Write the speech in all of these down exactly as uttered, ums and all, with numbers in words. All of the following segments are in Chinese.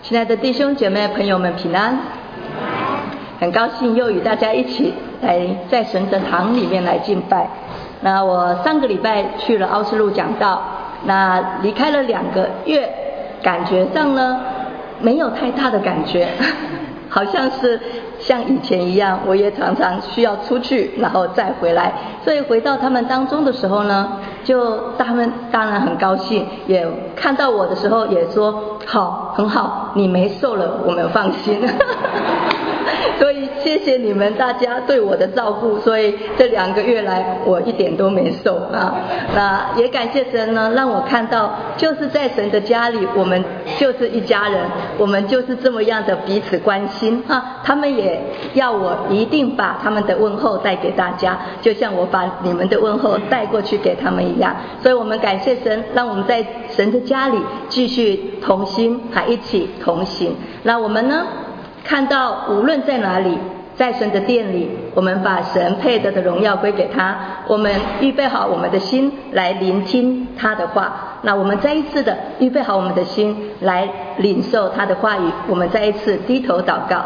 亲爱的弟兄姐妹朋友们平安，很高兴又与大家一起来在神的堂里面来敬拜。那我上个礼拜去了奥斯陆讲道，那离开了两个月，感觉上呢没有太大的感觉，好像是像以前一样，我也常常需要出去然后再回来，所以回到他们当中的时候呢，就他们当然很高兴，也看到我的时候也说好，很好，你没瘦了，我们放心。所以谢谢你们大家对我的照顾，所以这两个月来我一点都没瘦啊。那也感谢神呢，让我看到就是在神的家里，我们就是一家人，我们就是这么样的彼此关心啊。他们也要我一定把他们的问候带给大家，就像我把你们的问候带过去给他们一样。所以我们感谢神，让我们在神的家里继续同心，还一起同行。那我们呢看到无论在哪里，在神的殿里，我们把神配得的荣耀归给他，我们预备好我们的心来聆听他的话。那我们再一次的预备好我们的心来领受他的话语，我们再一次低头祷告。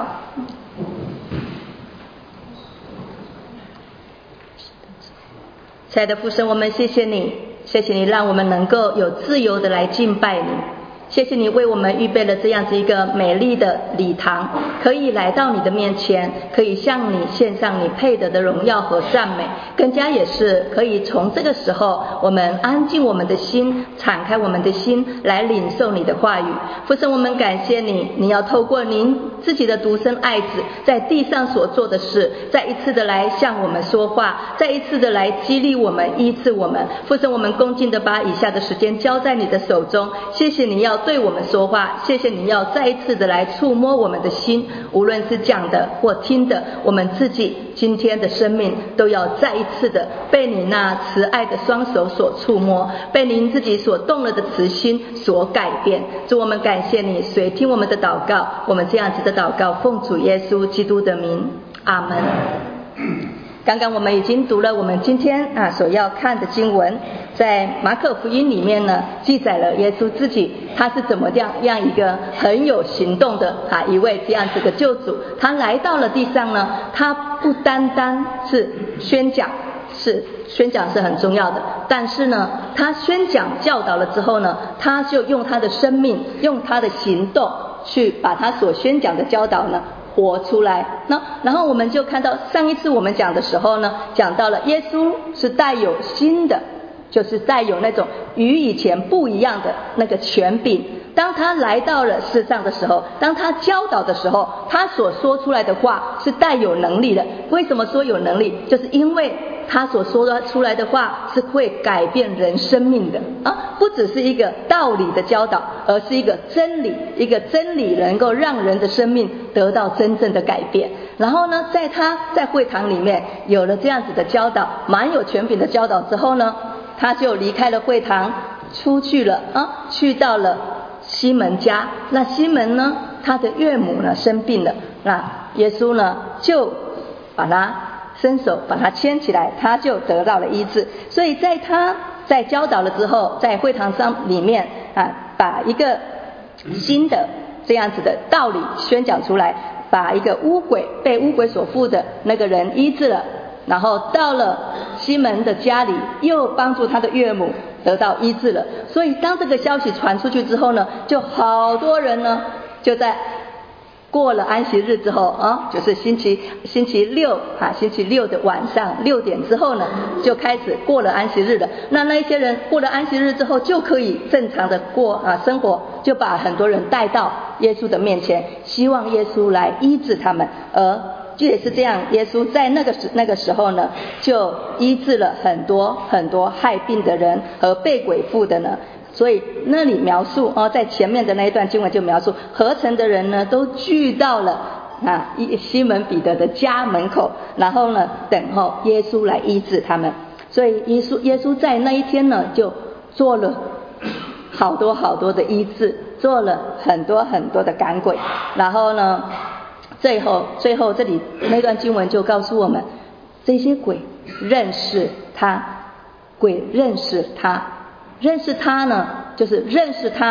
亲爱的父神，我们谢谢你，谢谢你让我们能够有自由的来敬拜你，谢谢你为我们预备了这样子一个美丽的礼堂，可以来到你的面前，可以向你献上你配得的荣耀和赞美，更加也是可以从这个时候我们安静我们的心，敞开我们的心来领受你的话语。父神，我们感谢你，你要透过您自己的独生爱子在地上所做的事，再一次的来向我们说话，再一次的来激励我们，医治我们。父神，我们恭敬的把以下的时间交在你的手中，谢谢你要对我们说话，谢谢你要再一次的来触摸我们的心，无论是讲的或听的，我们自己今天的生命都要再一次的被你那慈爱的双手所触摸，被您自己所动了的慈心所改变。主，我们感谢你，随听我们的祷告，我们这样子的祷告奉主耶稣基督的名，阿们。刚刚我们已经读了我们今天啊所要看的经文，在马可福音里面呢记载了耶稣自己他是怎么样样一个很有行动的啊一位这样子的救主。他来到了地上呢，他不单单是宣讲，是宣讲是很重要的，但是呢他宣讲教导了之后呢，他就用他的生命，用他的行动去把他所宣讲的教导呢活出来。那然后我们就看到上一次我们讲的时候呢，讲到了耶稣是带有新的，就是带有那种与以前不一样的那个权柄。当他来到了世上的时候，当他教导的时候，他所说出来的话是带有能力的。为什么说有能力？就是因为他所说出来的话是会改变人生命的啊，不只是一个道理的教导，而是一个真理，一个真理能够让人的生命得到真正的改变。然后呢，在他在会堂里面有了这样子的教导，蛮有权柄的教导之后呢，他就离开了会堂，出去了啊，去到了西门家。那西门呢，他的岳母呢生病了，那耶稣呢就把他伸手把他牵起来，他就得到了医治。所以在他在教导了之后，在会堂上里面啊，把一个新的这样子的道理宣讲出来，把一个污鬼被污鬼所附的那个人医治了，然后到了西门的家里，又帮助他的岳母得到医治了。所以当这个消息传出去之后呢，就好多人呢就在过了安息日之后啊，就是星期星期六啊，星期六的晚上六点之后呢，就开始过了安息日了。那那一些人过了安息日之后，就可以正常的过啊生活，就把很多人带到耶稣的面前，希望耶稣来医治他们。而这也是这样，耶稣在那个时那个时候呢，就医治了很多很多害病的人和被鬼附的呢。所以那里描述哦，在前面的那一段经文就描述，合成的人呢都聚到了啊西门彼得的家门口，然后呢等候耶稣来医治他们。所以耶稣耶稣在那一天呢就做了好多好多的医治，做了很多很多的赶鬼。然后呢最后最后这里那段经文就告诉我们，这些鬼认识他，鬼认识他。认识他呢，就是认识他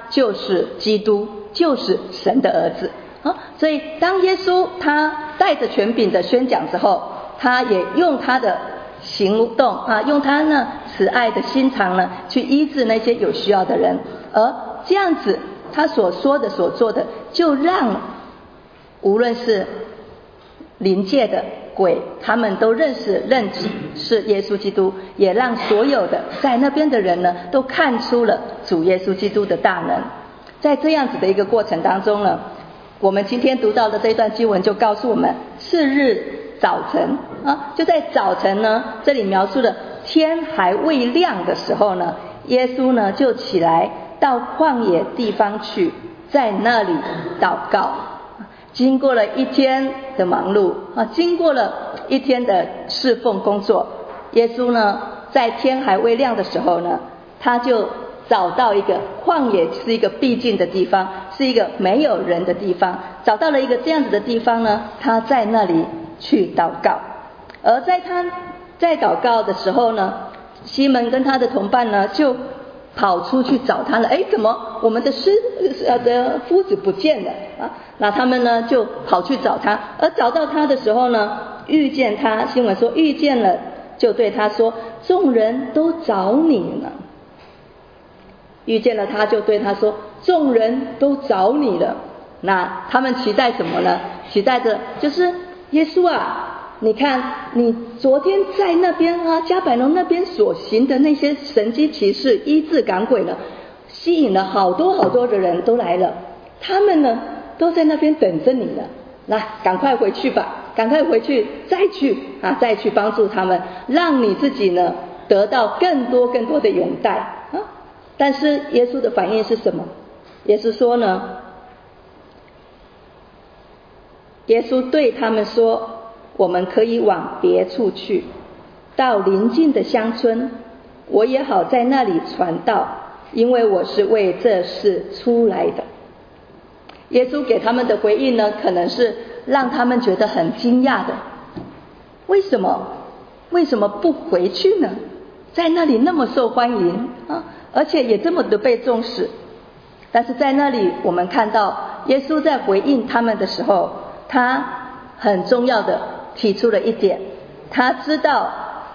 就是基督，就是神的儿子啊。所以当耶稣他带着权柄的宣讲之后，他也用他的行动啊，用他呢慈爱的心肠呢，去医治那些有需要的人。而这样子他所说的所做的，就让无论是灵界的鬼，他们都认识认识耶稣基督，也让所有的在那边的人呢，都看出了主耶稣基督的大能。在这样子的一个过程当中呢，我们今天读到的这一段经文就告诉我们，次日早晨啊，就在早晨呢，这里描述了天还未亮的时候呢，耶稣呢就起来到旷野地方去，在那里祷告。经过了一天的忙碌啊，经过了一天的侍奉工作，耶稣呢在天还未亮的时候呢，他就找到一个旷野，是一个僻静的地方，是一个没有人的地方，找到了一个这样子的地方呢，他在那里去祷告。而在他在祷告的时候呢，西门跟他的同伴呢就跑出去找他了。哎，怎么我们的师呃的夫子不见了啊？那他们呢就跑去找他，而找到他的时候呢，遇见他，新闻说遇见了，就对他说：众人都找你呢。遇见了他，就对他说：众人都找你了。那他们期待什么呢？期待着就是耶稣啊，你看你昨天在那边啊，加百农那边所行的那些神迹奇事，医治赶鬼了，吸引了好多好多的人都来了，他们呢都在那边等着你了。那赶快回去吧，赶快回去再去啊，再去帮助他们，让你自己呢得到更多更多的拥戴啊。但是耶稣的反应是什么？耶稣说呢，耶稣对他们说：我们可以往别处去，到邻近的乡村，我也好在那里传道，因为我是为这事出来的。耶稣给他们的回应呢，可能是让他们觉得很惊讶的。为什么为什么不回去呢？在那里那么受欢迎啊，而且也这么的被重视。但是在那里我们看到耶稣在回应他们的时候，他很重要的提出了一点，他知道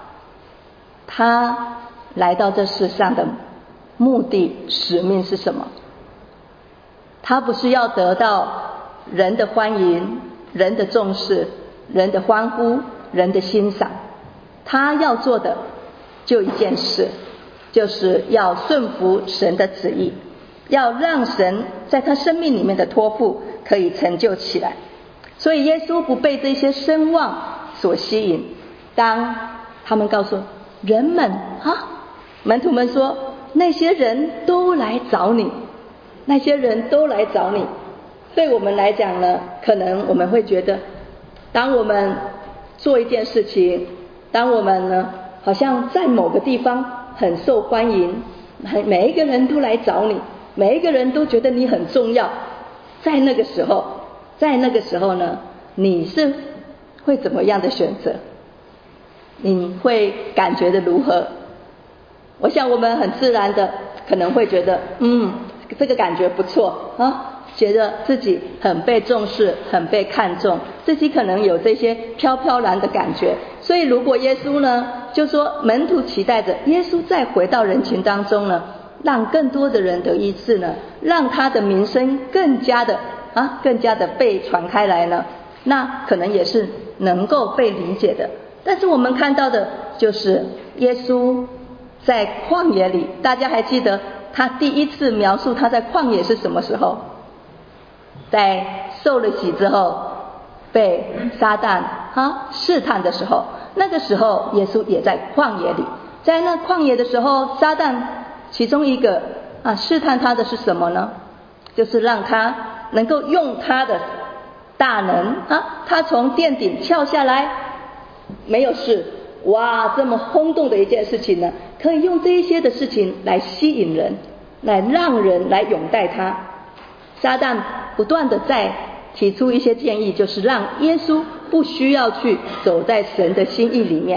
他来到这世上的目的使命是什么。他不是要得到人的欢迎，人的重视，人的欢呼，人的欣赏。他要做的就一件事，就是要顺服神的旨意，要让神在他生命里面的托付可以成就起来。所以耶稣不被这些声望所吸引。当他们告诉人们啊，门徒们说那些人都来找你，那些人都来找你。对我们来讲呢，可能我们会觉得，当我们做一件事情，当我们呢好像在某个地方很受欢迎，每一个人都来找你，每一个人都觉得你很重要，在那个时候在那个时候呢，你是会怎么样的选择？你会感觉的如何？我想我们很自然的可能会觉得，嗯，这个感觉不错啊，觉得自己很被重视，很被看重，自己可能有这些飘飘然的感觉。所以如果耶稣呢，就说门徒期待着耶稣再回到人群当中呢，让更多的人得医治呢，让他的名声更加的啊，更加的被传开来呢，那可能也是能够被理解的。但是我们看到的就是耶稣在旷野里，大家还记得他第一次描述他在旷野是什么时候？在受了洗之后被撒旦啊试探的时候，那个时候耶稣也在旷野里。在那旷野的时候，撒旦其中一个啊试探他的是什么呢？就是让他能够用他的大能啊，他从殿顶跳下来没有事，哇，这么轰动的一件事情呢，可以用这一些的事情来吸引人，来让人来拥戴他。撒旦不断的在提出一些建议，就是让耶稣不需要去走在神的心意里面，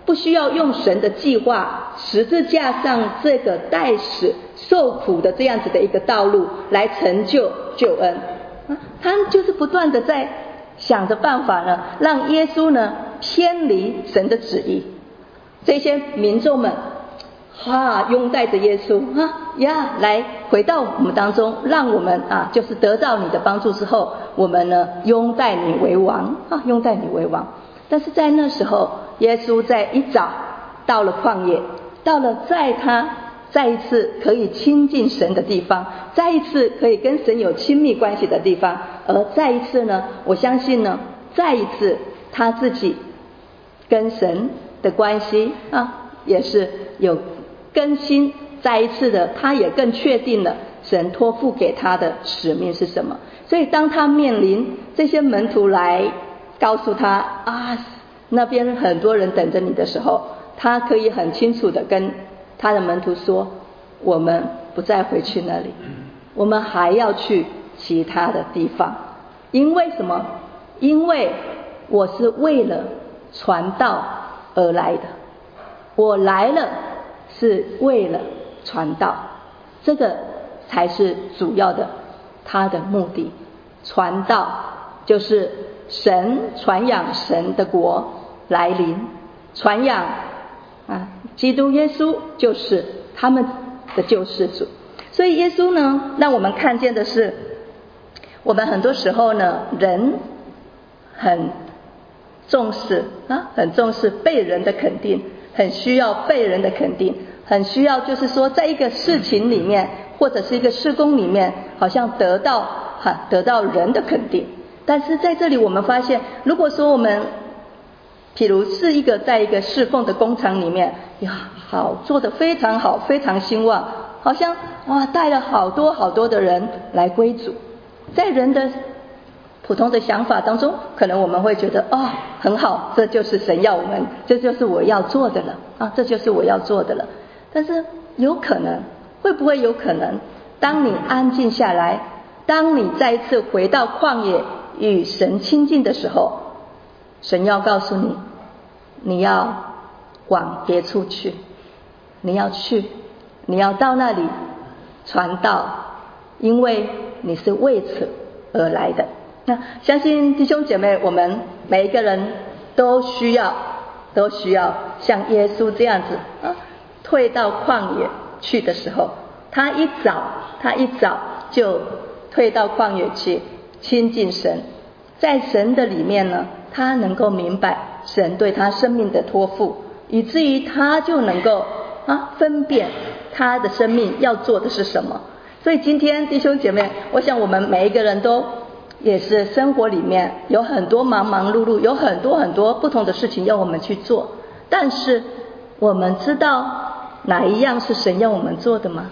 不需要用神的计划，十字架上这个代死受苦的这样子的一个道路来成就救恩。他就是不断的在想着办法呢，让耶稣呢偏离神的旨意。这些民众们啊，拥戴着耶稣啊呀，来回到我们当中，让我们啊，就是得到你的帮助之后，我们呢拥戴你为王啊，拥戴你为王。但是在那时候，耶稣在一早到了旷野，到了在他再一次可以亲近神的地方，再一次可以跟神有亲密关系的地方，而再一次呢，我相信呢，再一次他自己跟神的关系啊，也是有更新，再一次的他也更确定了神托付给他的使命是什么。所以当他面临这些门徒来告诉他啊，那边很多人等着你的时候，他可以很清楚的跟他的门徒说，我们不再回去那里，我们还要去其他的地方。因为什么？因为我是为了传道而来的，我来了是为了传道，这个才是主要的他的目的。传道就是神传扬神的国来临，传扬啊，基督耶稣就是他们的救世主。所以耶稣呢，让我们看见的是，我们很多时候呢，人很重视啊，很重视被人的肯定，很需要被人的肯定，很需要就是说，在一个事情里面或者是一个事工里面，好像得到哈、啊、得到人的肯定。但是在这里我们发现，如果说我们譬如是一个在一个侍奉的工厂里面，呀，好做得非常好，非常兴旺，好像哇带了好多好多的人来归主。在人的普通的想法当中，可能我们会觉得哦很好，这就是神要我们，这就是我要做的了啊，这就是我要做的了。但是有可能，会不会有可能，当你安静下来，当你再一次回到旷野与神亲近的时候，神要告诉你，你要往别处去，你要去，你要到那里传道，因为你是为此而来的。那相信弟兄姐妹，我们每一个人都需要都需要像耶稣这样子啊，退到旷野去的时候，他一早他一早就退到旷野去亲近神，在神的里面呢，他能够明白神对他生命的托付，以至于他就能够啊分辨他的生命要做的是什么。所以今天弟兄姐妹，我想我们每一个人都也是生活里面有很多忙忙碌碌，有很多很多不同的事情要我们去做，但是我们知道哪一样是神要我们做的吗？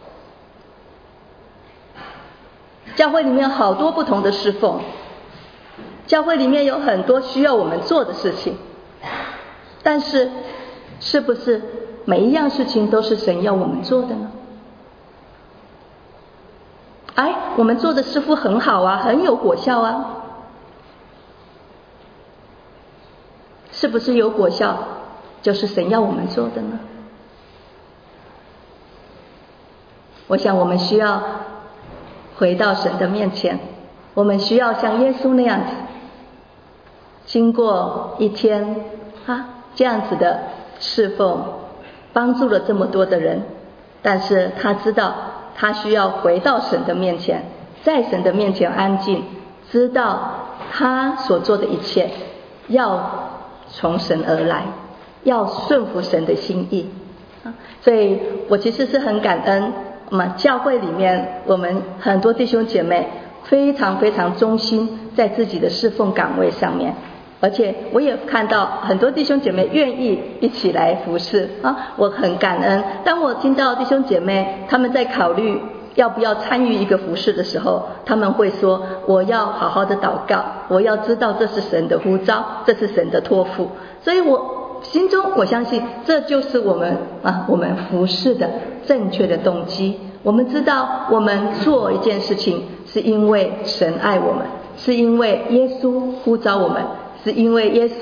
教会里面有好多不同的侍奉，教会里面有很多需要我们做的事情，但是是不是每一样事情都是神要我们做的呢？哎，我们做的似乎很好啊，很有果效啊，是不是有果效就是神要我们做的呢？我想我们需要回到神的面前，我们需要像耶稣那样子，经过一天啊这样子的侍奉，帮助了这么多的人，但是他知道他需要回到神的面前，在神的面前安静，知道他所做的一切要从神而来，要顺服神的心意。所以我其实是很感恩我们教会里面我们很多弟兄姐妹非常非常忠心在自己的侍奉岗位上面，而且我也看到很多弟兄姐妹愿意一起来服侍啊，我很感恩。当我听到弟兄姐妹他们在考虑要不要参与一个服侍的时候，他们会说我要好好的祷告，我要知道这是神的呼召，这是神的托付。所以我心中我相信这就是我们啊我们服侍的正确的动机。我们知道我们做一件事情是因为神爱我们，是因为耶稣呼召我们，是因为耶稣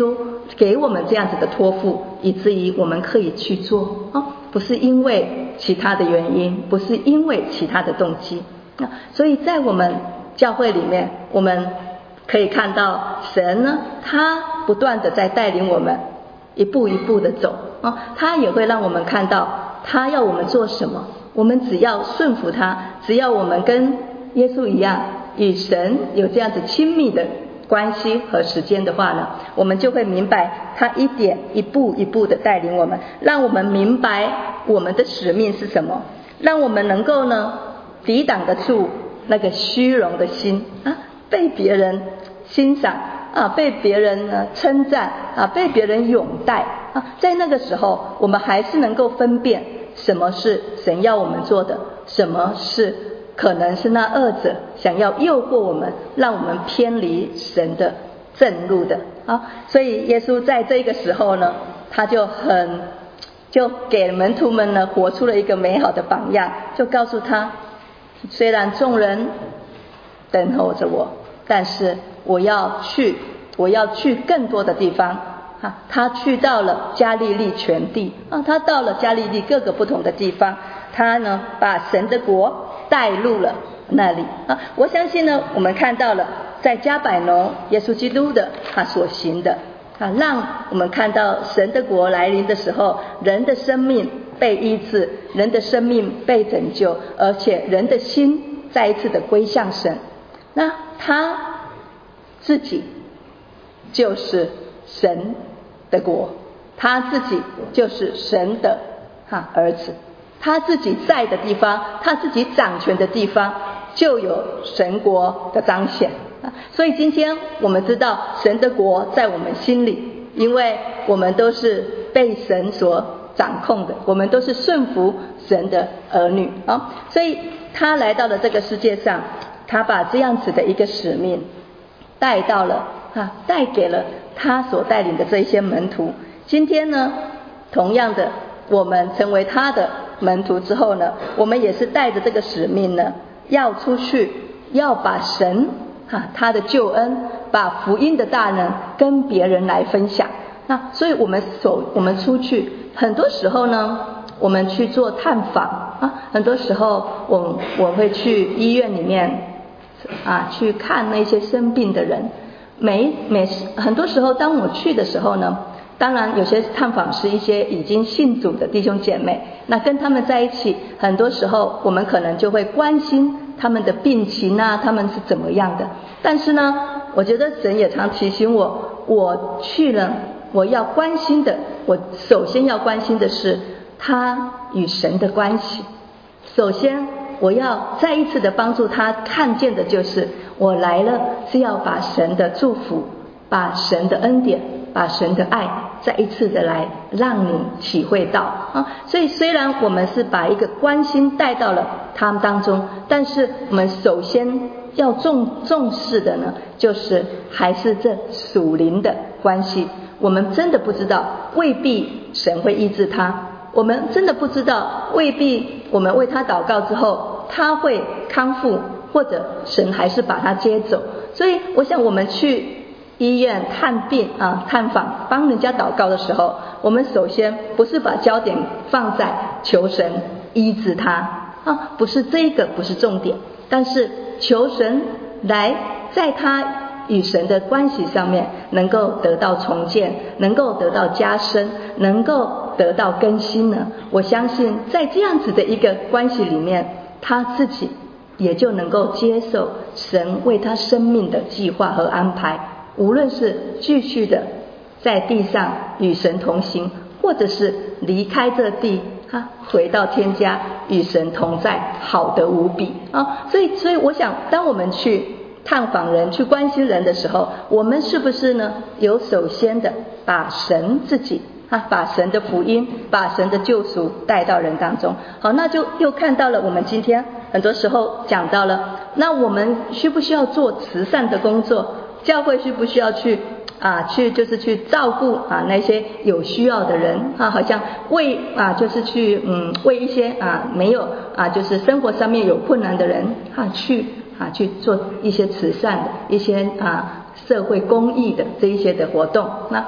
给我们这样子的托付，以至于我们可以去做哦，不是因为其他的原因，不是因为其他的动机。那所以在我们教会里面，我们可以看到神呢，他不断的在带领我们一步一步的走哦，他也会让我们看到他要我们做什么，我们只要顺服他，只要我们跟耶稣一样与神有这样子亲密的关系和时间的话呢，我们就会明白他一点一步一步的带领我们，让我们明白我们的使命是什么，让我们能够呢抵挡得住那个虚荣的心啊，被别人欣赏啊，被别人呢称赞啊，被别人拥戴啊，在那个时候我们还是能够分辨什么是神要我们做的，什么是可能是那恶者想要诱惑我们，让我们偏离神的正路的啊。所以耶稣在这个时候呢，他就很就给门徒们呢活出了一个美好的榜样，就告诉他，虽然众人等候着我，但是我要去，我要去更多的地方啊。他去到了加利利全地啊，他到了加利利各个不同的地方，他呢把神的国带入了那里啊。我相信呢，我们看到了在加百农耶稣基督的他所行的啊，让我们看到神的国来临的时候，人的生命被医治，人的生命被拯救，而且人的心再一次的归向神。那他自己就是神的国，他自己就是神的哈儿子，他自己在的地方，他自己掌权的地方，就有神国的彰显。所以今天我们知道神的国在我们心里，因为我们都是被神所掌控的，我们都是顺服神的儿女啊。所以他来到了这个世界上，他把这样子的一个使命带到了啊，带给了他所带领的这一些门徒。今天呢，同样的，我们成为他的门徒之后呢，我们也是带着这个使命呢，要出去，要把神啊他的救恩，把福音的大能跟别人来分享。那所以我们所我们出去，很多时候呢，我们去做探访啊，很多时候我我会去医院里面啊去看那些生病的人。每每很多时候当我去的时候呢，当然有些探访是一些已经信主的弟兄姐妹，那跟他们在一起，很多时候我们可能就会关心他们的病情啊，他们是怎么样的。但是呢，我觉得神也常提醒我，我去了，我要关心的，我首先要关心的是他与神的关系。首先我要再一次的帮助他看见的就是，我来了是要把神的祝福，把神的恩典，把神的爱再一次的来让你体会到啊。所以虽然我们是把一个关心带到了他们当中，但是我们首先要重重视的呢，就是还是这属灵的关系。我们真的不知道，未必神会医治他，我们真的不知道，未必我们为他祷告之后他会康复，或者神还是把他接走。所以我想我们去医院探病啊、探访帮人家祷告的时候，我们首先不是把焦点放在求神医治他啊，不是这个不是重点，但是求神来在他与神的关系上面能够得到重建，能够得到加深，能够得到更新呢。我相信在这样子的一个关系里面，他自己也就能够接受神为他生命的计划和安排，无论是继续的在地上与神同行，或者是离开这地啊，回到天家与神同在，好得无比啊。所以所以我想，当我们去探访人，去关心人的时候，我们是不是呢有首先的把神自己啊，把神的福音，把神的救赎带到人当中。好，那就又看到了我们今天很多时候讲到了，那我们需不需要做慈善的工作？教会需不需要去啊去就是去照顾啊那些有需要的人啊，好像为啊就是去嗯为一些啊没有啊就是生活上面有困难的人啊去啊去做一些慈善的一些啊社会公益的这一些的活动。那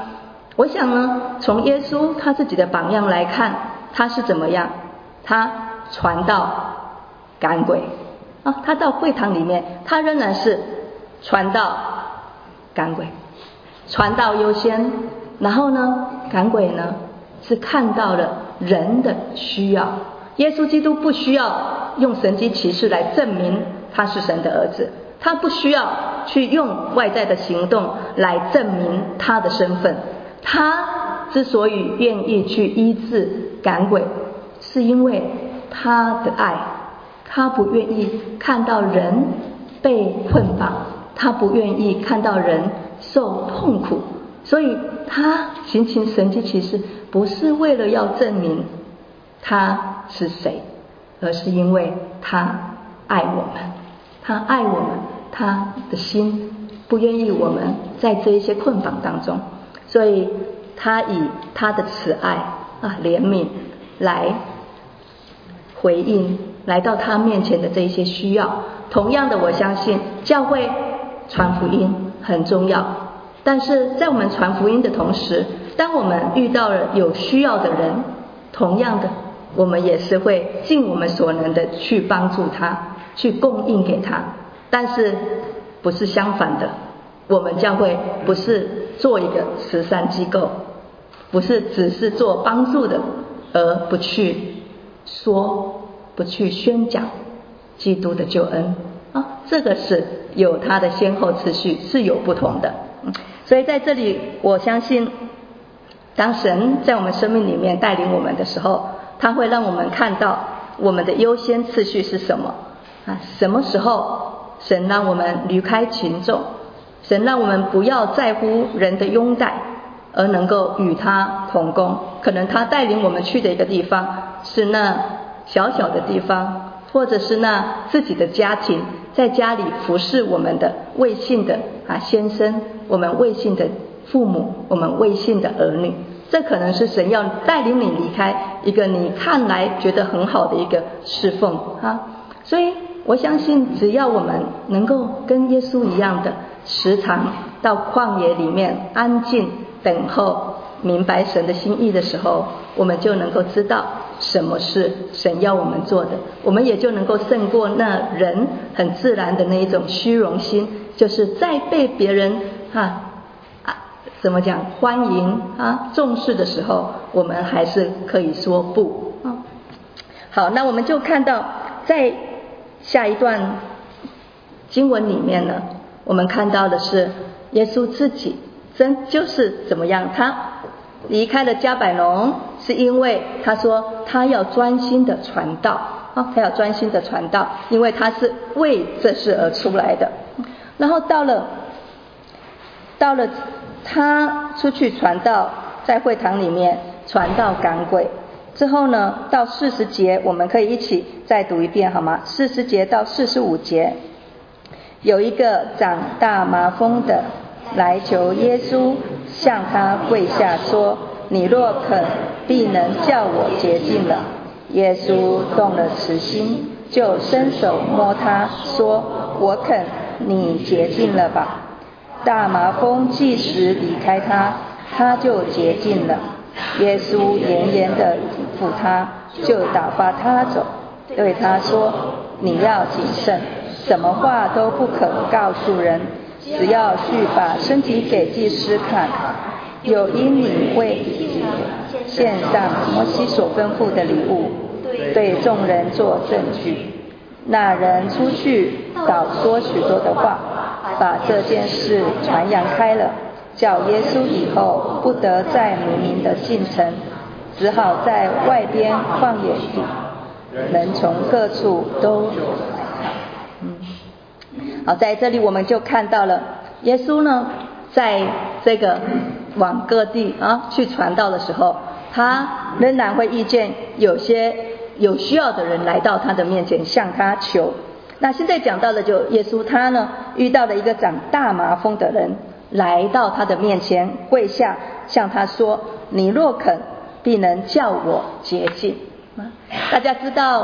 我想呢，从耶稣他自己的榜样来看，他是怎么样？他传道赶鬼啊，他到会堂里面，他仍然是传道赶鬼，传道优先，然后呢，赶鬼呢是看到了人的需要。耶稣基督不需要用神迹奇事来证明他是神的儿子，他不需要去用外在的行动来证明他的身份。他之所以愿意去医治赶鬼，是因为他的爱，他不愿意看到人被捆绑，他不愿意看到人受痛苦，所以他行行神迹奇事不是为了要证明他是谁，而是因为他爱我们，他爱我们，他的心不愿意我们在这一些困绑当中，所以他以他的慈爱啊怜悯来回应来到他面前的这一些需要。同样的，我相信教会传福音很重要，但是在我们传福音的同时，当我们遇到了有需要的人，同样的我们也是会尽我们所能的去帮助他，去供应给他。但是不是相反的，我们教会不是做一个慈善机构，不是只是做帮助的，而不去说，不去宣讲基督的救恩啊，这个是有它的先后次序，是有不同的。所以在这里，我相信当神在我们生命里面带领我们的时候，他会让我们看到我们的优先次序是什么啊？什么时候神让我们离开群众，神让我们不要在乎人的拥戴，而能够与他同工。可能他带领我们去的一个地方是那小小的地方，或者是那自己的家庭，在家里服侍我们的未信的啊先生，我们未信的父母，我们未信的儿女，这可能是神要带领你离开一个你看来觉得很好的一个侍奉啊。所以我相信，只要我们能够跟耶稣一样的时常到旷野里面安静等候，明白神的心意的时候，我们就能够知道什么是神要我们做的，我们也就能够胜过那人很自然的那一种虚荣心，就是在被别人啊啊怎么讲欢迎啊重视的时候，我们还是可以说不啊。好，那我们就看到在下一段经文里面呢，我们看到的是耶稣自己真就是怎么样，他离开了迦百农，是因为他说他要专心的传道啊，他要专心的传道，因为他是为这事而出来的。然后到了到了他出去传道，在会堂里面传道赶鬼之后呢，到四十节，我们可以一起再读一遍好吗？四十节到四十五节，有一个长大麻风的来求耶稣，向他跪下说：你若肯，必能叫我洁净了。耶稣动了慈心，就伸手摸他，说：我肯，你洁净了吧。大麻风即时离开他，他就洁净了。耶稣严严地嘱咐他，就打发他走，对他说：你要谨慎，什么话都不可告诉人，只要去把身体给祭司看，又因你为自己献上摩西所吩咐的礼物，对众人做证据。那人出去倒说许多的话，把这件事传扬开了，叫耶稣以后不得再明明的进城，只好在外边旷野地，人从各处都有来看。嗯，好，在这里我们就看到了耶稣呢，在这个往各地啊去传道的时候，他仍然会遇见有些有需要的人来到他的面前向他求。那现在讲到的就耶稣他呢遇到了一个长大麻风的人，来到他的面前跪下向他说：你若肯，必能叫我洁净。大家知道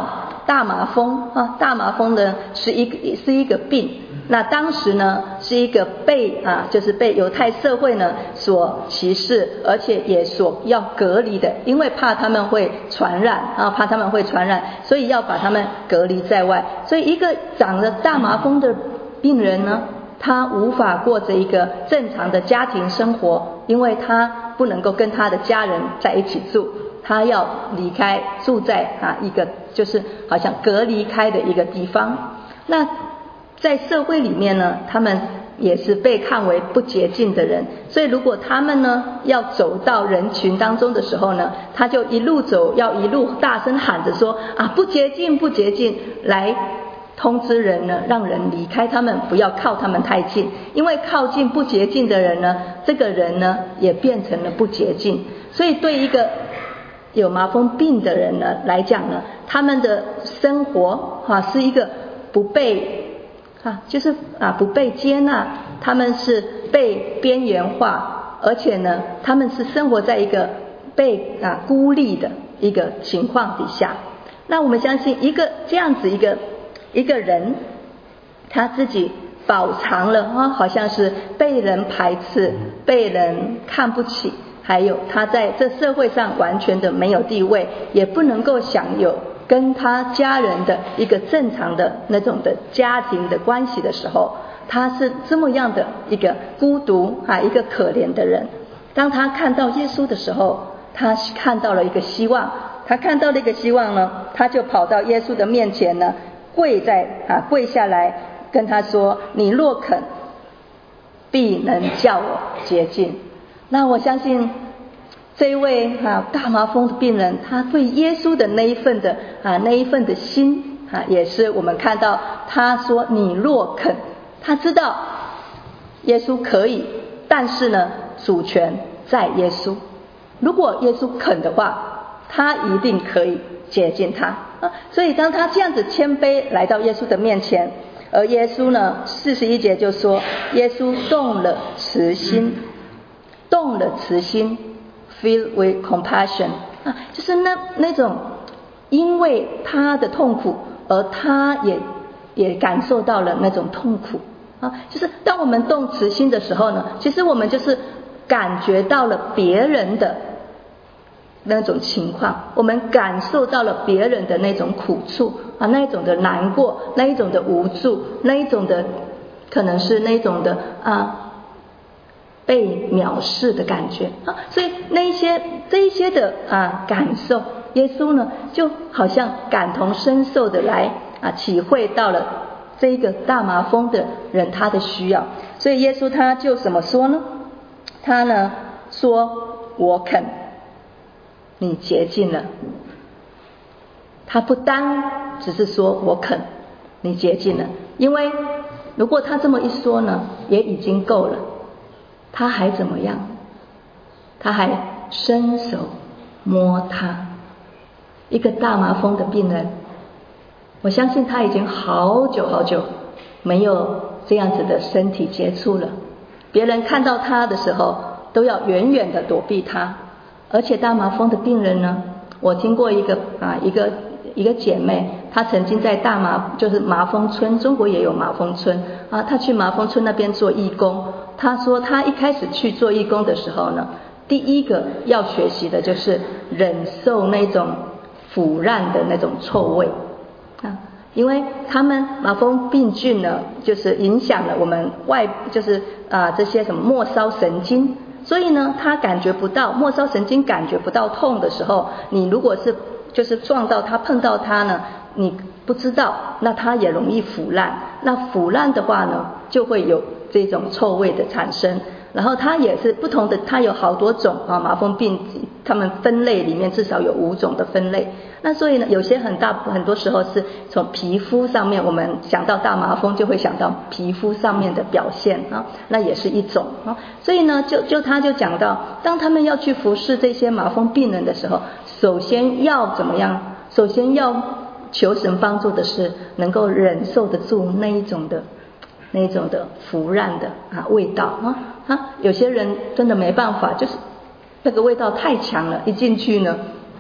大麻风啊，大麻风呢是一个是一个病。那当时呢是一个被啊，就是被犹太社会呢所歧视，而且也所要隔离的，因为怕他们会传染啊，怕他们会传染，所以要把他们隔离在外。所以一个长了大麻风的病人呢，他无法过着一个正常的家庭生活，因为他不能够跟他的家人在一起住，他要离开，住在啊一个就是好像隔离开的一个地方。那在社会里面呢，他们也是被看为不洁净的人，所以如果他们呢要走到人群当中的时候呢，他就一路走，要一路大声喊着说啊，不洁净，不洁净，来通知人呢，让人离开他们，不要靠他们太近，因为靠近不洁净的人呢，这个人呢也变成了不洁净。所以对一个有麻风病的人呢来讲呢，他们的生活啊是一个不被啊，就是啊不被接纳，他们是被边缘化，而且呢，他们是生活在一个被啊孤立的一个情况底下。那我们相信，一个这样子一个一个人，他自己饱尝了啊，好像是被人排斥、被人看不起，还有他在这社会上完全的没有地位，也不能够享有跟他家人的一个正常的那种的家庭的关系的时候，他是这么样的一个孤独啊，一个可怜的人。当他看到耶稣的时候，他看到了一个希望，他看到了一个希望呢，他就跑到耶稣的面前呢，跪在啊跪下来跟他说：“你若肯，必能叫我洁净。”那我相信这一位啊大麻风的病人，他对耶稣的那一份的啊那一份的心啊，也是我们看到他说你若肯，他知道耶稣可以，但是呢主权在耶稣。如果耶稣肯的话，他一定可以洁净他啊。所以当他这样子谦卑来到耶稣的面前，而耶稣呢四十一节就说，耶稣动了慈心，动了慈心。Filled with compassion 啊，就是那那种因为他的痛苦，而他也也感受到了那种痛苦啊。就是当我们动慈心的时候呢，其实我们就是感觉到了别人的那种情况，我们感受到了别人的那种苦处啊，那一种的难过，那一种的无助，那一种的可能是那种的啊。被藐视的感觉啊，所以那一些这一些的啊感受，耶稣呢就好像感同身受的来啊体会到了这一个大麻风的人他的需要，所以耶稣他就怎么说呢？他呢说：“我肯，你洁净了。”他不单只是说我肯，你洁净了，因为如果他这么一说呢，也已经够了。他还怎么样？他还伸手摸他，一个大麻风的病人，我相信他已经好久好久没有这样子的身体接触了。别人看到他的时候，都要远远的躲避他。而且大麻风的病人呢，我听过一个啊一个一个姐妹，她曾经在大麻就是麻风村，中国也有麻风村啊，她去麻风村那边做义工。她说她一开始去做义工的时候呢，第一个要学习的就是忍受那种腐烂的那种臭味啊，因为他们麻风病菌呢，就是影响了我们外就是啊这些什么末梢神经，所以呢，他感觉不到末梢神经感觉不到痛的时候，你如果是就是撞到它碰到它呢，你不知道，那它也容易腐烂。那腐烂的话呢，就会有这种臭味的产生。然后它也是不同的，它有好多种啊，麻风病它们分类里面至少有五种的分类。那所以呢，有些很大很多时候是从皮肤上面，我们想到大麻风就会想到皮肤上面的表现啊，那也是一种啊。所以呢，就就他就讲到，当他们要去服侍这些麻风病人的时候，首先要怎么样？首先要求神帮助的是能够忍受得住那一种的那一种的腐烂的啊味道啊啊，有些人真的没办法，就是那个味道太强了，一进去呢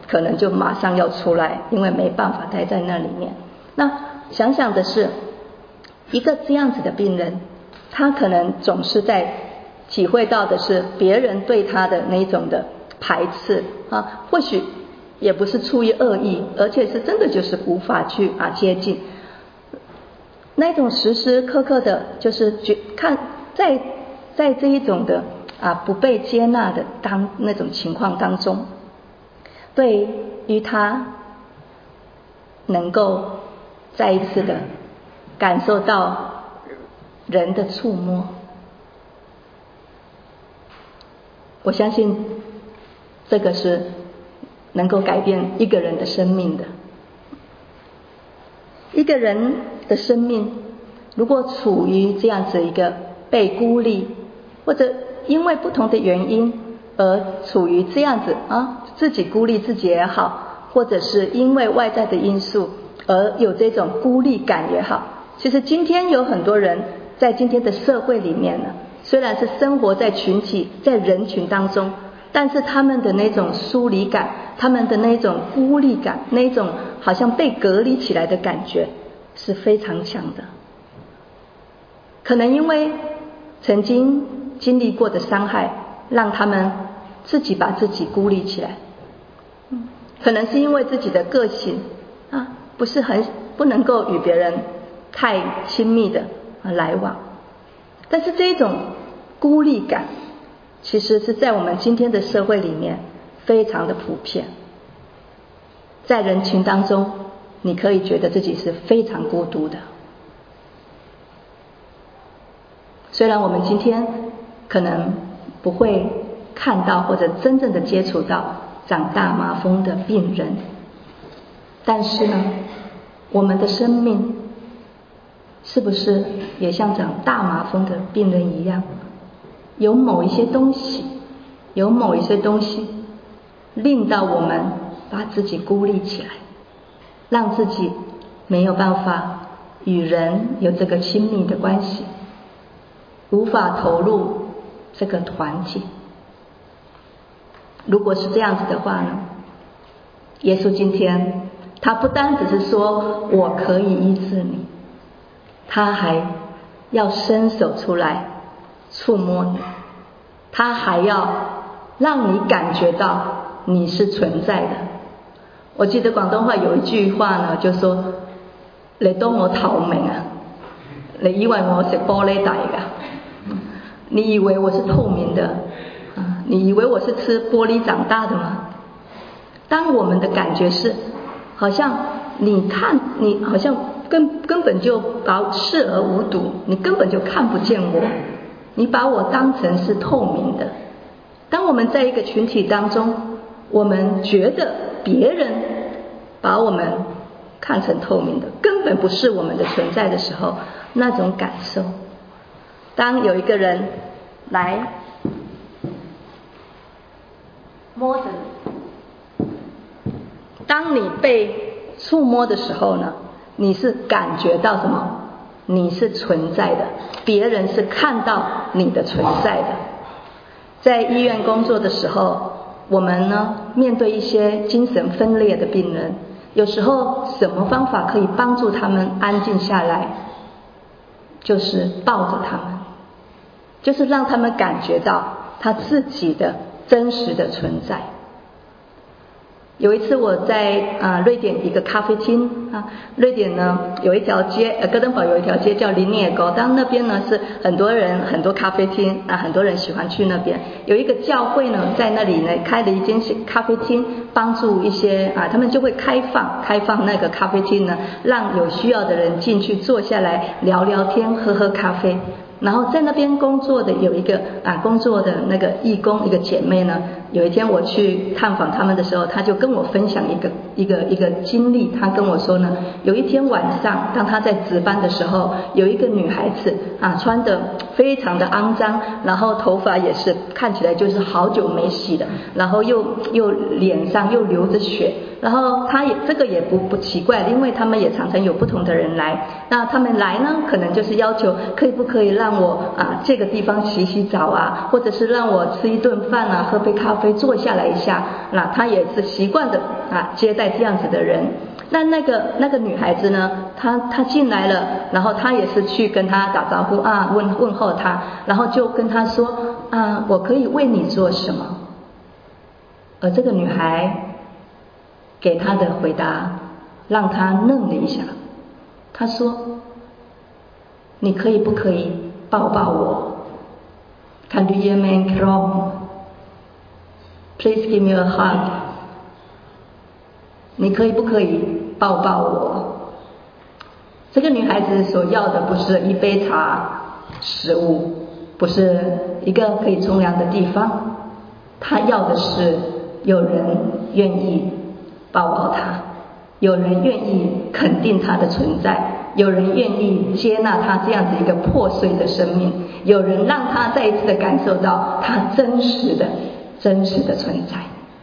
可能就马上要出来，因为没办法待在那里面。那想想的是，一个这样子的病人，他可能总是在体会到的是别人对他的那种的排斥啊，或许也不是出于恶意，而且是真的就是无法去啊接近。那种时时刻刻的，就是觉看在在这一种的啊不被接纳的当那种情况当中，对于他能够再一次的感受到人的触摸，我相信这个是能够改变一个人的生命的。一个人的生命如果处于这样子一个被孤立，或者因为不同的原因而处于这样子啊，自己孤立自己也好，或者是因为外在的因素而有这种孤立感也好，其实今天有很多人在今天的社会里面呢，虽然是生活在群体在人群当中，但是他们的那种疏离感，他们的那种孤立感，那种好像被隔离起来的感觉是非常强的。可能因为曾经经历过的伤害，让他们自己把自己孤立起来，可能是因为自己的个性啊，不是很不能够与别人太亲密的来往。但是这种孤立感其实是在我们今天的社会里面非常的普遍，在人群当中你可以觉得自己是非常孤独的。虽然我们今天可能不会看到或者真正的接触到长大麻风的病人，但是呢，我们的生命是不是也像长大麻风的病人一样，有某一些东西有某一些东西令到我们把自己孤立起来，让自己没有办法与人有这个亲密的关系，无法投入这个团体。如果是这样子的话呢，耶稣今天他不单只是说我可以医治你，他还要伸手出来触摸你，他还要让你感觉到你是存在的。我记得广东话有一句话呢，就说你當我透明啊，你以為我食玻璃底㗎？你以為我是透明的啊？你以為我是吃玻璃長大的嗎？當我們的感覺是好像你看你好像根根本就把視而無睹，你根本就看不見我，你把我當成是透明的。當我們在一個群體當中，我們覺得別人把我們看成透明的，根本不是我們的存在的時候，那種感受。當有一個人來摸着你，當你被觸摸的時候呢，你是感覺到什麼？你是存在的，別人是看到你的存在的。在醫院工作的時候，我們呢面對一些精神分裂的病人，有時候什麼方法可以幫助他們安靜下來？就是抱着他們，就是讓他們感覺到他自己的真實的存在。有一次我在啊瑞典一個咖啡廳啊，瑞典呢有一條街，呃哥登堡有一條街叫林涅溝，當那邊呢是很多人很多咖啡廳啊，很多人喜歡去那邊。有一個教會呢在那裡呢開了一間咖啡廳，幫助一些啊，他們就會開放開放那個咖啡廳呢，讓有需要的人進去坐下來聊聊天，喝喝咖啡。然後在那邊工作的有一個啊工作的那個義工一個姐妹呢，有一天我去探訪他們的時候，她就跟我分享一個一個一個經歷。她跟我說候呢，有一天晚上，当他在值班的时候，有一个女孩子啊，穿得非常的肮脏，然后头发也是看起来就是好久没洗的，然后又又脸上又流着血，然后他也这个也不不奇怪，因为他们也常常有不同的人来，那他们来呢，可能就是要求可以不可以让我啊这个地方洗洗澡啊，或者是让我吃一顿饭啊，喝杯咖啡，坐下来一下，那他也是习惯的啊接待这样子的人。那那个那个女孩子呢，她她进来了，然后她也是去跟他打招呼啊，问问候他，然后就跟他说啊，我可以为你做什么？而这个女孩给他的回答让他愣了一下，他说，你可以不可以抱抱我？ Kan du ge mig en kram? Please give me a hug. 你可以不可以抱抱我？这个女孩子所要的不是一杯茶、食物，不是一个可以冲凉的地方，她要的是有人愿意抱抱她，有人愿意肯定她的存在，有人愿意接纳她这样子一个破碎的生命，有人让她再一次的感受到她真实的真实的存在。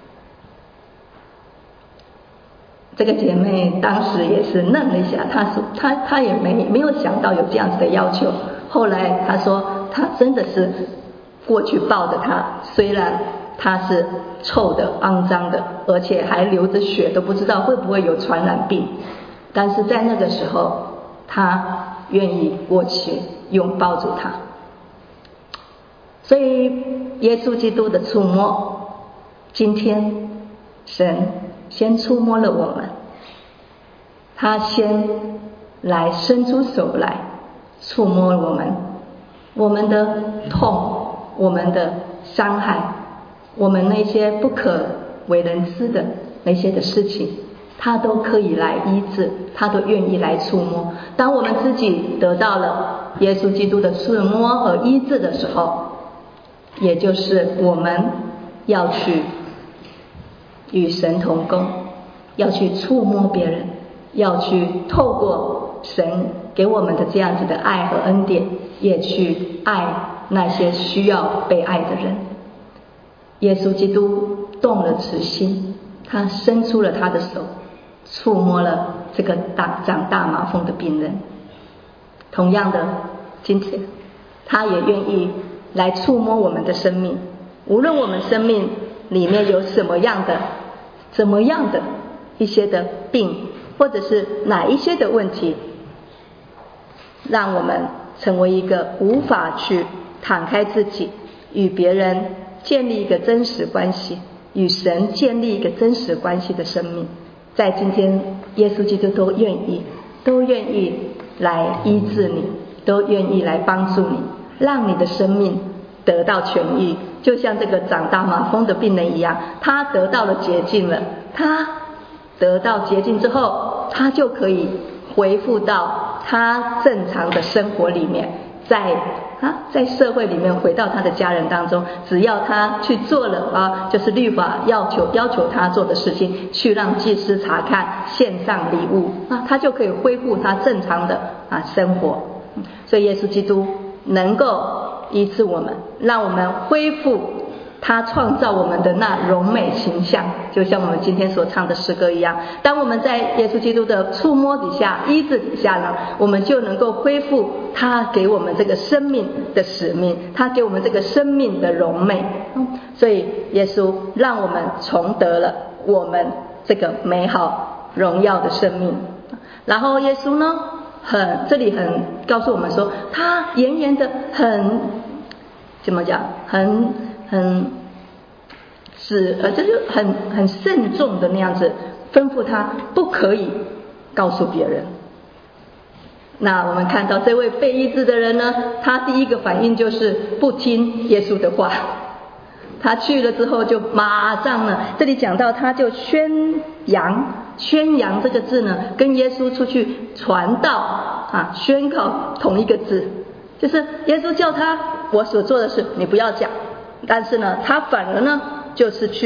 这个姐妹当时也是愣了一下，她说她她也没没有想到有这样子的要求。后来她说她真的是过去抱着她，虽然她是臭的、肮脏的，而且还流着血，都不知道会不会有传染病，但是在那个时候，她愿意过去拥抱住她。所以耶稣基督的触摸，今天神先触摸了我们，他先来伸出手来触摸我们，我们的痛，我们的伤害，我们那些不可为人知的那些的事情，他都可以来医治，他都愿意来触摸。当我们自己得到了耶稣基督的触摸和医治的时候，也就是我们要去与神同工，要去触摸别人，要去透过神给我们的这样子的爱和恩典，也去爱那些需要被爱的人。耶稣基督动了慈心，他伸出了他的手，触摸了这个大长大麻风的病人。同样的，今天他也愿意来触摸我们的生命，无论我们生命里面有什么样的怎么样的一些的病，或者是哪一些的问题，让我们成为一个无法去敞开自己，与别人建立一个真实关系，与神建立一个真实关系的生命。在今天耶稣基督都愿意都愿意来医治你，都愿意来帮助你，让你的生命得到痊愈。就像这个长大麻风的病人一样，他得到了洁净了，他得到洁净之后，他就可以恢复到他正常的生活里面，在啊在社会里面回到他的家人当中，只要他去做了啊，就是律法要求要求他做的事情，去让祭司查看，献上礼物啊，他就可以恢复他正常的啊生活。所以耶稣基督能够医治我们，让我们恢复他创造我们的那荣美形象，就像我们今天所唱的诗歌一样。当我们在耶稣基督的触摸底下、医治底下呢，我们就能够恢复他给我们这个生命的使命，他给我们这个生命的荣美。所以耶稣让我们重得了我们这个美好荣耀的生命。然后耶稣呢，很这里很告诉我们说，他严严的很怎么讲，很很是呃，就是很很慎重的那样子吩咐他不可以告诉别人。那我们看到这位被医治的人呢，他第一个反应就是不听耶稣的话。他去了之后就马上呢，这里讲到他就宣扬，宣扬这个字呢，跟耶稣出去传道啊，宣告同一个字，就是耶稣叫他我所做的事你不要讲，但是呢，他反而呢就是去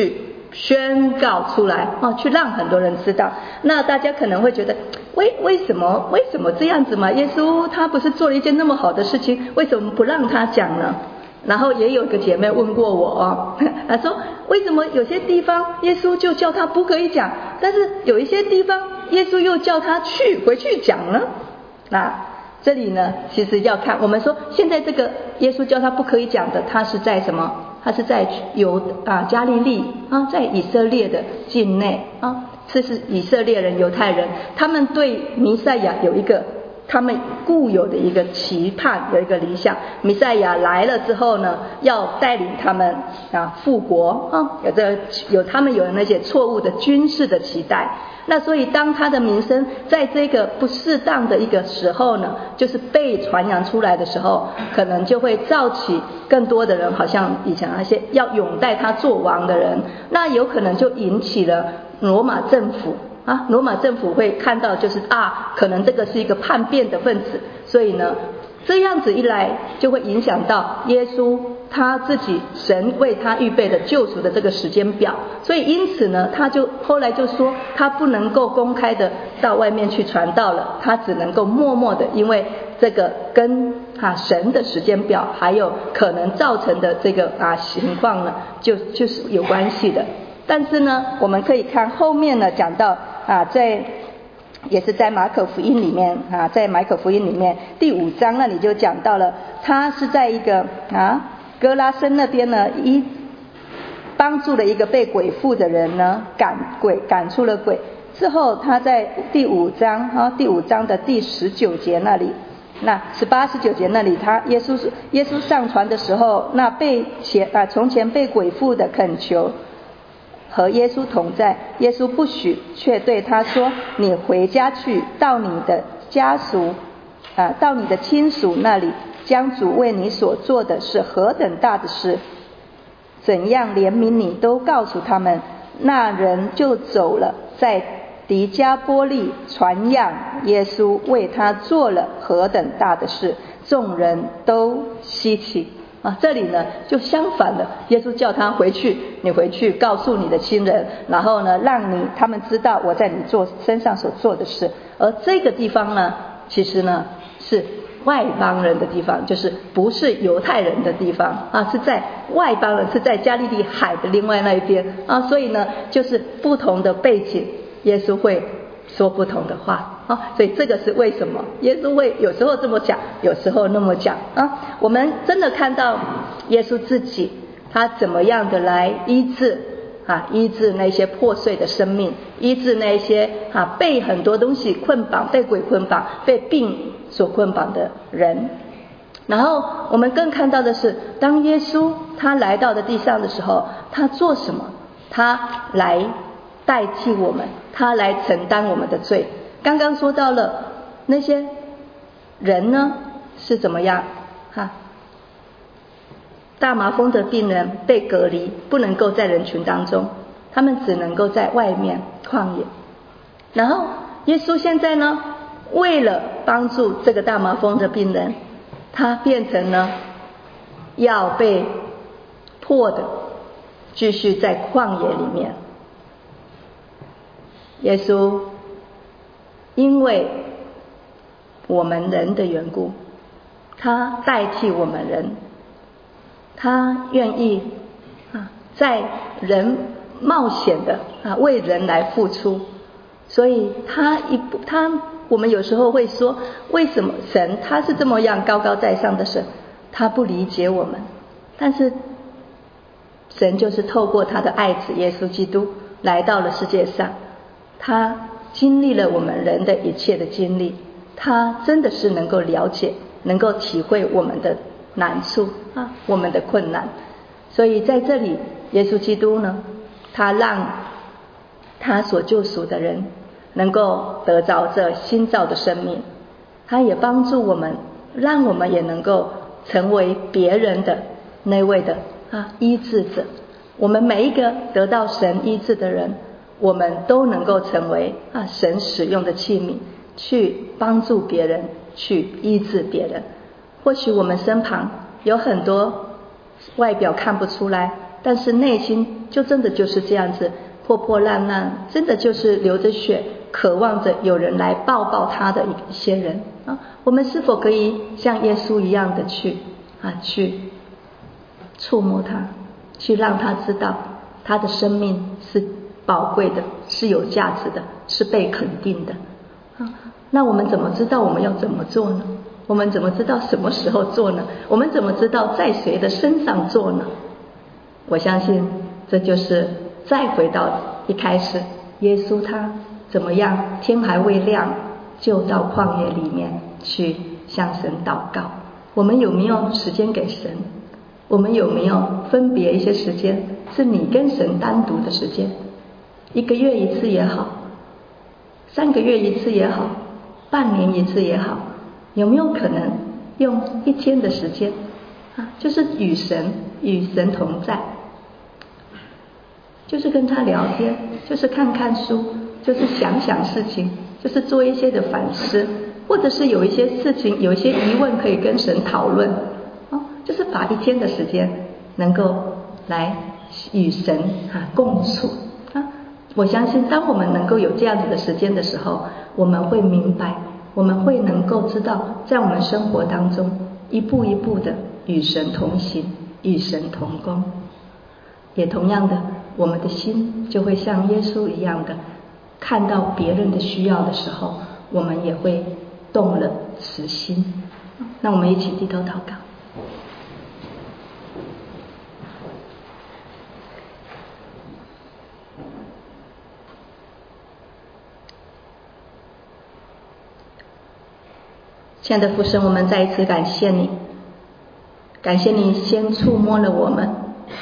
宣告出来哦，去让很多人知道。那大家可能会觉得，为为什么为什么这样子嘛？耶稣他不是做了一件那么好的事情，为什么不让他讲呢？然后也有一个姐妹问过我哦，她说为什么有些地方耶稣就叫他不可以讲，但是有一些地方耶稣又叫他去回去讲呢？那这里呢，其实要看我们说现在这个耶稣叫他不可以讲的，他是在什么？他是在犹啊加利利啊，在以色列的境内啊，这是以色列人犹太人，他们对弥赛亚有一个他们固有的一个期盼，有一个理想。弥赛亚来了之后呢，要带领他们啊复国啊，有这有他们有那些错误的军事的期待。那所以当他的名声在这个不适当的一个时候呢，就是被传扬出来的时候，可能就会造起更多的人，好像以前那些要拥戴他做王的人，那有可能就引起了罗马政府啊，罗马政府会看到就是啊，可能这个是一个叛变的分子，所以呢，这样子一来就会影响到耶稣他自己神为他预备的救赎的这个时间表，所以因此呢，他就后来就说他不能够公开的到外面去传道了，他只能够默默的，因为这个跟啊神的时间表还有可能造成的这个啊情况呢，就就是有关系的。但是呢，我们可以看后面呢讲到啊，在也是在马可福音里面啊，在马可福音里面第五章那里就讲到了，他是在一个啊哥拉森那边呢，一帮助了一个被鬼附的人呢赶鬼赶出了鬼之后，他在第五章啊第五章的第十九节那里，那十八十九节那里，他耶稣耶稣上船的时候，那被前啊从前被鬼附的恳求和耶稣同在，耶稣不许，却对他说：“你回家去，到你的家属啊，到你的亲属那里，将主为你所做的是何等大的事，怎样怜悯你，都告诉他们。”那人就走了，在迪加波利传扬耶稣为他做了何等大的事，众人都稀奇。啊，这里呢就相反了，耶稣叫他回去，你回去告诉你的亲人，然后呢让你他们知道我在你做身上所做的事。而这个地方呢，其实呢是外邦人的地方，就是不是犹太人的地方啊，是在外邦人，是在加利利海的另外那一边啊，所以呢就是不同的背景，耶稣会说不同的话啊，所以这个是为什么耶稣会有时候这么讲，有时候那么讲啊。我们真的看到耶稣自己他怎么样的来医治啊，医治那些破碎的生命，医治那些啊被很多东西捆绑，被鬼捆绑，被病所捆绑的人。然后我们更看到的是，当耶稣他来到的地上的时候，他做什么？他来代替我们，他来承担我们的罪。刚刚说到了那些人呢是怎么样哈？大麻风的病人被隔离，不能够在人群当中，他们只能够在外面旷野。然后耶稣现在呢，为了帮助这个大麻风的病人，他变成呢要被迫的继续在旷野里面。耶稣因为我们人的缘故，他代替我们人，他愿意啊在人冒险的啊为人来付出。所以他一他我们有时候会说，为什么神他是这么样高高在上的神，他不理解我们？但是神就是透过他的爱子耶稣基督来到了世界上，他经历了我们人的一切的经历，他真的是能够了解，能够体会我们的难处啊，我们的困难。所以在这里耶稣基督呢，他让他所救赎的人能够得着这新造的生命，他也帮助我们，让我们也能够成为别人的那位的啊医治者。我们每一个得到神医治的人，我们都能够成为啊神使用的器皿，去帮助别人，去医治别人。或许我们身旁有很多外表看不出来但是内心就真的就是这样子破破烂烂，真的就是流着血，渴望着有人来抱抱他的一些人啊。我们是否可以像耶稣一样的去啊去触摸他，去让他知道他的生命是宝贵的，是有价值的，是被肯定的啊？那我们怎么知道我们要怎么做呢？我们怎么知道什么时候做呢？我们怎么知道在谁的身上做呢？我相信这就是再回到一开始，耶稣他怎么样天还未亮就到旷野里面去向神祷告。我们有没有时间给神？我们有没有分别一些时间是你跟神单独的时间？一个月一次也好，三个月一次也好，半年一次也好，有没有可能用一天的时间啊，就是与神与神同在，就是跟他聊天，就是看看书，就是想想事情，就是做一些的反思，或者是有一些事情有一些疑问可以跟神讨论啊，就是把一天的时间能够来与神啊共处啊。我相信当我们能够有这样子的时间的时候，我们会明白，我们会能够知道在我们生活当中一步一步的与神同行，与神同工。也同样的，我们的心就会像耶稣一样的，看到别人的需要的时候，我们也会动了慈心。那我们一起低头祷告。亲爱的父神，我们再一次感谢你，感谢你先触摸了我们，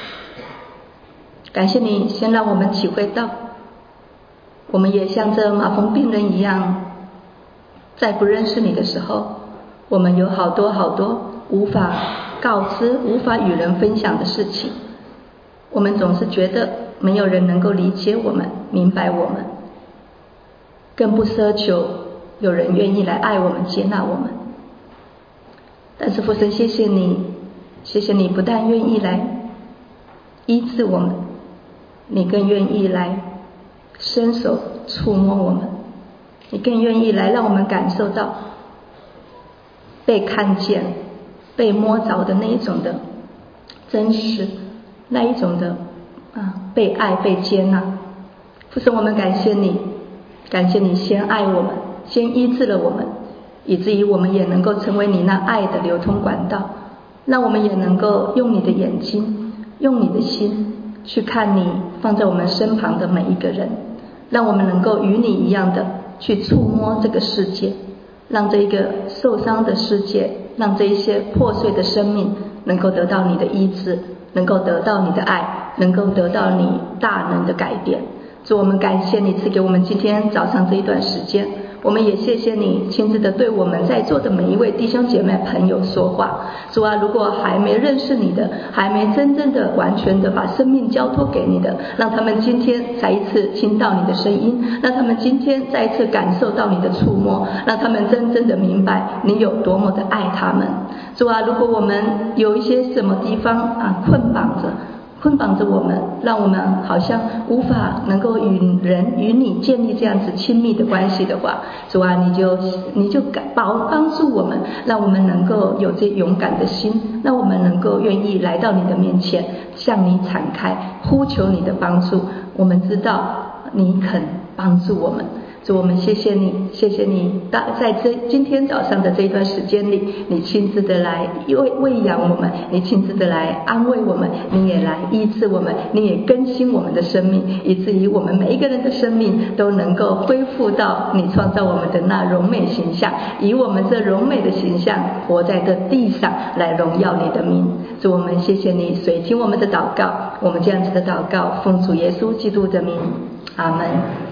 感谢你先让我们体会到，我们也像这麻风病人一样，在不认识你的时候，我们有好多好多无法告知、无法与人分享的事情，我们总是觉得没有人能够理解我们、明白我们，更不奢求有人愿意来爱我们、接纳我们。但是父神，谢谢你，谢谢你不但愿意来医治我们，你更愿意来伸手触摸我们，你更愿意来让我们感受到被看见、被摸着的那一种的真实，那一种的啊被爱、被接纳。父神，我们感谢你，感谢你先爱我们，先医治了我们，以至于我们也能够成为你那爱的流通管道，让我们也能够用你的眼睛，用你的心去看你放在我们身旁的每一个人，让我们能够与你一样的去触摸这个世界，让这一个受伤的世界，让这一些破碎的生命能够得到你的医治，能够得到你的爱，能够得到你大能的改变。主，我们感谢你赐给我们今天早上这一段时间，我们也谢谢你亲自的对我们在座的每一位弟兄姐妹朋友说话。主啊，如果还没认识你的，还没真正的完全的把生命交托给你的，让他们今天再一次听到你的声音，让他们今天再一次感受到你的触摸，让他们真正的明白你有多么的爱他们。主啊，如果我们有一些什么地方啊捆绑着捆绑着我们，让我们好像无法能够与人与你建立这样子亲密的关系的话，主啊，你就你就帮帮助我们，让我们能够有这勇敢的心，让我们能够愿意来到你的面前，向你敞开，呼求你的帮助。我们知道你肯帮助我们。主，我们谢谢你，谢谢你在这今天早上的这一段时间里，你亲自的来喂喂养我们，你亲自的来安慰我们，你也来医治我们，你也更新我们的生命，以至于我们每一个人的生命都能够恢复到你创造我们的那荣美形象，以我们这荣美的形象活在这地上，来荣耀你的名。主，我们谢谢你垂听我们的祷告，我们这样子的祷告奉主耶稣基督的名，阿们。